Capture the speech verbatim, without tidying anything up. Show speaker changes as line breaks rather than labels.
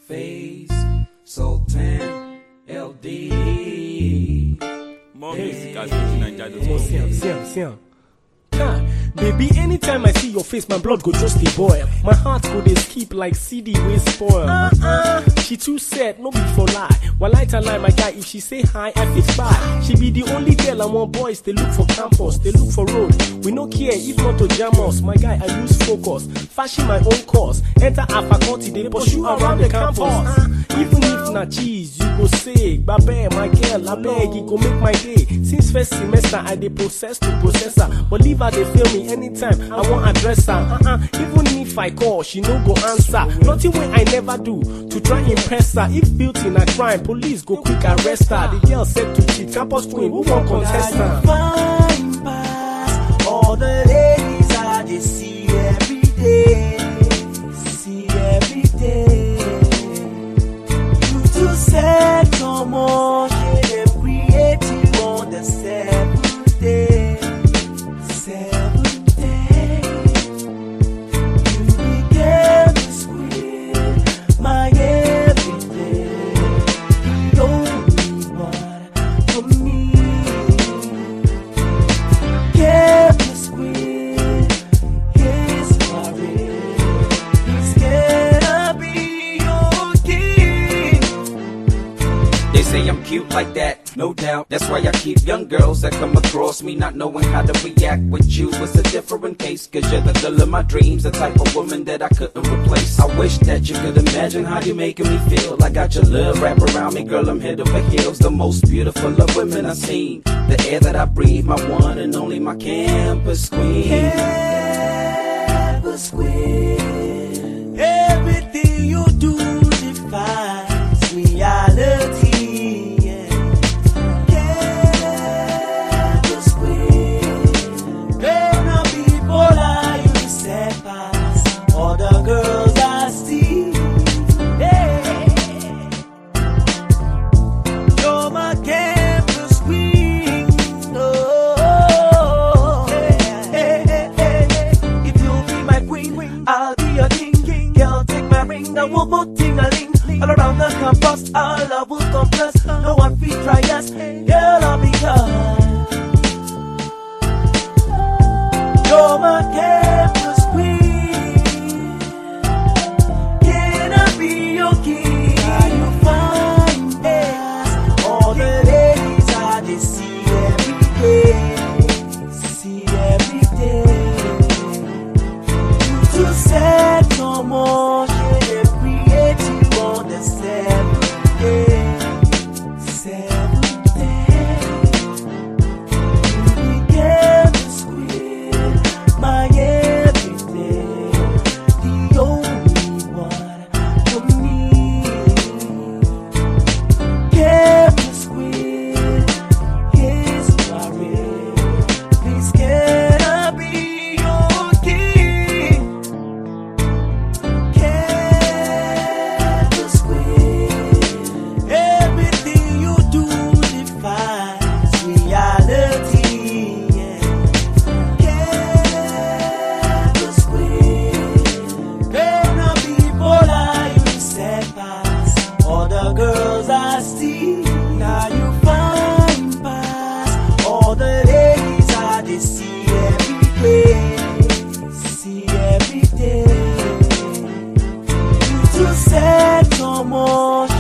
face, Sultan L D.
More music at Fuji Nigeria dot com.
Siam, siam, siam. Ah, baby, anytime I see your face, my blood go just a boil. My heart go dey skip like C D wey spoil. Uh-uh. She too sad, no be for lie. While I tell lie, my guy, if she say hi, I fit buy. She be the only girl I want boys, they look for campus, they look for road. We no care if not to jam us. My guy, I lose focus, fashion my own course. Enter a faculty, they pursue around the campus. Uh, even if na cheese, you go say, babe, my girl, I beg, you go make my day. Since first semester, I dey process to process her. But leave her, they feel me anytime I want address her. Uh-uh. Even if I call, she no go answer. Nothing way I never do to try impress her. If built in a crime, police go quick arrest her. The girl said to cheat, campus queen, who won't contest her?
Fine pass, all the ladies I just see every day, see every day. You too sad, come on, she creating on the seventh day.
They say I'm cute like that, no doubt. That's why I keep young girls that come across me not knowing how to react with you. It's a different case, cause you're the girl of my dreams, the type of woman that I couldn't replace. I wish that you could imagine how you're making me feel. I got your love wrapped around me, girl, I'm head over heels. The most beautiful of women I've seen. The air that I breathe, my one and only, my campus queen.
Campus queen. Everything you do defines reality. Girls I see, hey. You're my campus queen, oh. Hey, hey, hey, hey. If you be my queen, I'll be your king. Girl, take my ring, now we'll both ting-a-ling. All around the campus, our love will come plus. No one feel try us, girl, I'll be yours. You're my campus queen. Girls I see, now you find past all the ladies I just see every day, see every day. You too sad, come on.